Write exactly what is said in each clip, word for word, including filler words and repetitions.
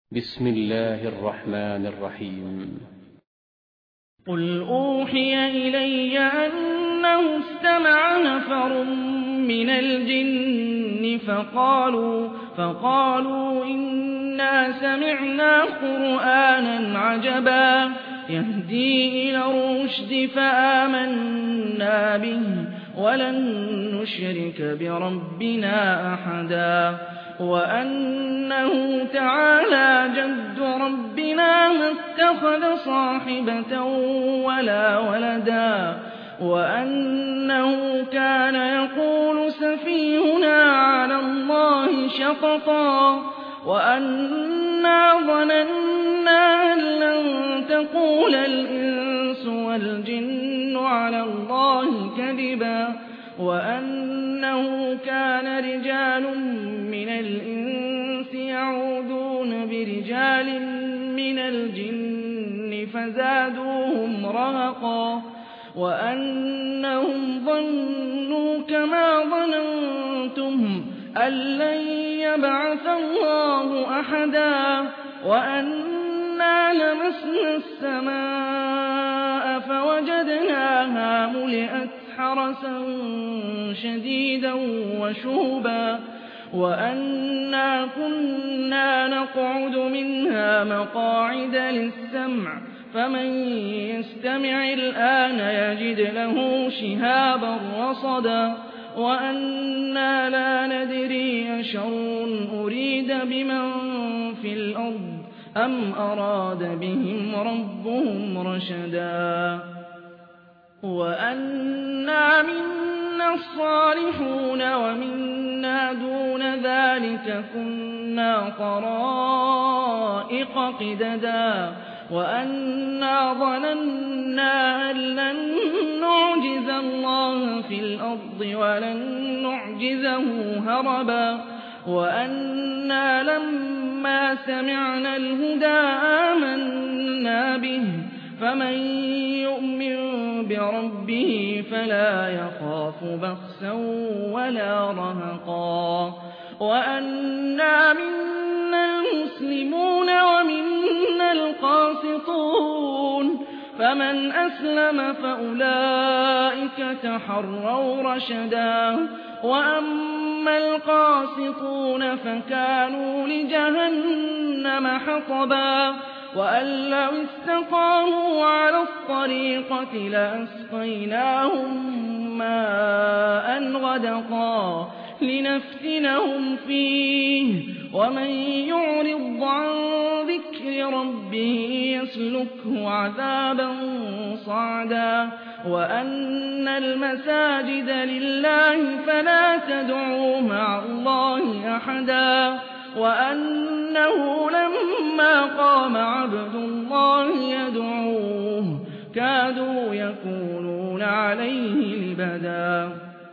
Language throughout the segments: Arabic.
بسم الله الرحمن الرحيم. قل أوحي إلي أنه استمع نفر من الجن فقالوا, فقالوا إنا سمعنا قرآنا عجبا يهدي إلى الرشد فآمنا به ولن نشرك بربنا أحدا وأنه تعالى جد ربنا ما اتخذ صاحبة ولا ولدا وأنه كان يقول سفيهنا على الله شططا وأنا ظننا أن لن تقول الإنس والجن على الله كذبا وأنه كان رجال من الإنس يعوذون برجال من الجن فزادوهم رهقا وأنهم ظنوا كما ظننتم أن لن يبعث الله أحدا وأنا لمسنا السماء فوجدناها ملئت حرسا شديدا وشهبا وأنا كنا نقعد منها مقاعد للسمع فمن يستمع الآن يجد له شهابا رصدا وأنا لا ندري أشر أريد بمن في الأرض أم أراد بهم ربهم رشدا وأنا منا الصالحون ومنا دون ذلك كنا طرائق قددا وأنا ظننا أن لن نعجز الله في الأرض ولن نعجزه هربا وأنا لما سمعنا الهدى آمنا به فمن يؤمن بربه فلا يخاف بخسا ولا رهقا وأنا منا المسلمون ومنا القاسطون فمن أسلم فأولئك تحروا رشدا وأما القاسطون فكانوا لجهنم حطبا وأن لو استقاموا على الطريقة لأسقيناهم ماء غدقا لنفتنهم فيه ومن يعرض عن ذكر ربه يسلكه عذابا صعدا وأن المساجد لله فلا تدعوا مع الله أحدا وأنه لما قام عبد الله يدعوه كادوا يكونون عليه لبدا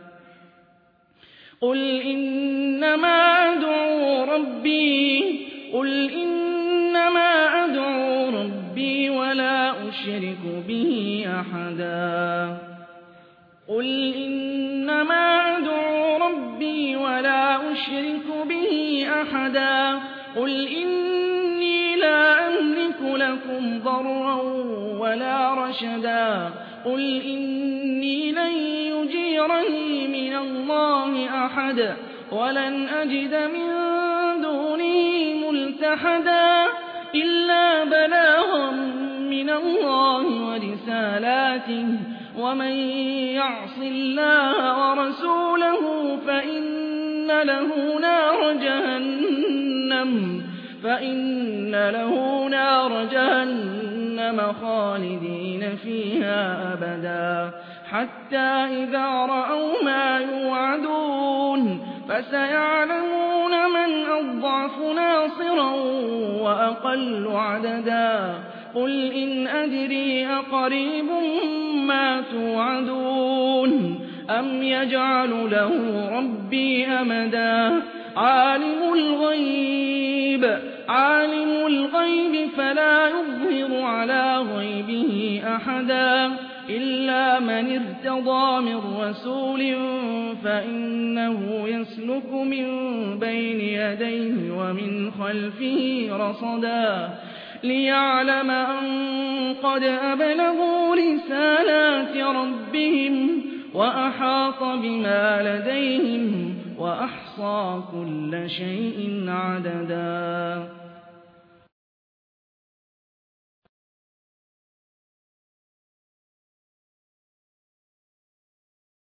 قل إنما أدعو ربي قل إنما أدعو ربي ولا أشرك به أحدا قل إنما أدعو ربي ولا أشرك به أحدا قل إني لا أملك لكم ضرا ولا رشدا قل إني لن يجيرني من الله أحد ولن أجد من دونه ملتحدا إلا بلاغا من الله ورسالاته ومن يعص الله ورسوله فإن له نار جهنم فإن له نار جهنم خالدين فيها أبدا حتى إذا رأوا ما يوعدون فسيعلمون من أضعف ناصرا وأقل عددا قل إن أدري أقريب ما توعدون أم يجعل له ربي أمدا عالم الغيب عالم الغيب فلا يظهر على غيبه أحدا إلا من ارتضى من رسول فإنه يسلك من بين يديه ومن خلفه رصدا ليعلم أن قد أبلغوا رسالات ربهم وأحاط بما لديهم وأحصى كل شيء عددا